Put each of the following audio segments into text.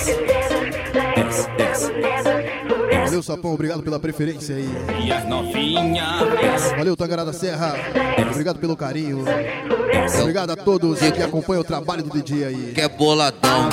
Valeu, Sapão, obrigado pela preferência aí. E as novinhas. Valeu, Tangará da Serra. Obrigado pelo carinho. Obrigado a todos que acompanham o trabalho do DJ aí. Que é boladão.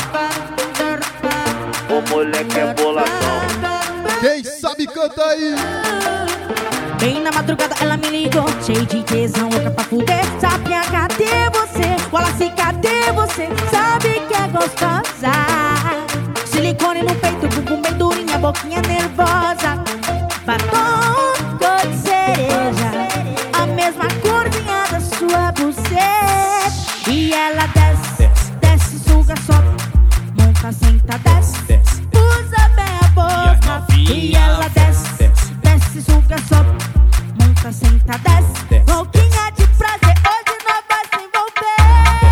O moleque é boladão. Quem sabe canta aí. Bem na madrugada ela me ligou, cheio de tesão, louca pra fuder. Sapinha, cadê você? Wallace, cadê você? Sabe que é gostosa. Silicone no peito, bumbum bem durinha, boquinha nervosa. Batom cor de cereja, a mesma corzinha da sua buceta. E ela desce, desce, suga, sobe, monta, senta, desce, usa bem a boca. E ela desce, desce, suga, sobe, monta, senta, desce, boquinha de prazer, hoje nós vai se envolver.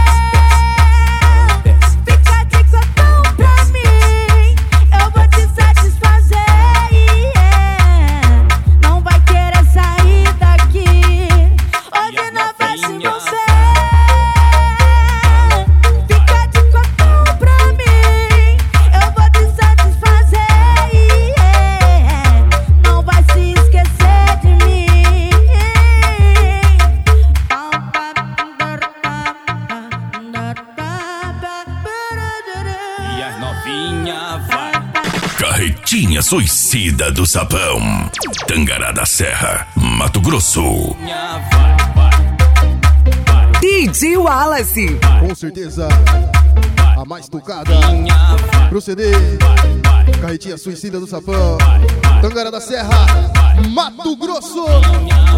Fica de cotão pra mim, eu vou te satisfazer, yeah. Não vai querer sair daqui, hoje nós vai se envolver. Fica de cotão pra mim, eu vou te satisfazer, yeah. Não vai se esquecer de mim. E as novinhas vai. Carretinha suicida do Sapão. Tangará da Serra, Mato Grosso. DJ Wallace. Com certeza, a mais tocada pro CD. Carretinha suicida do Sapão. Tangará da Serra, Mato Grosso.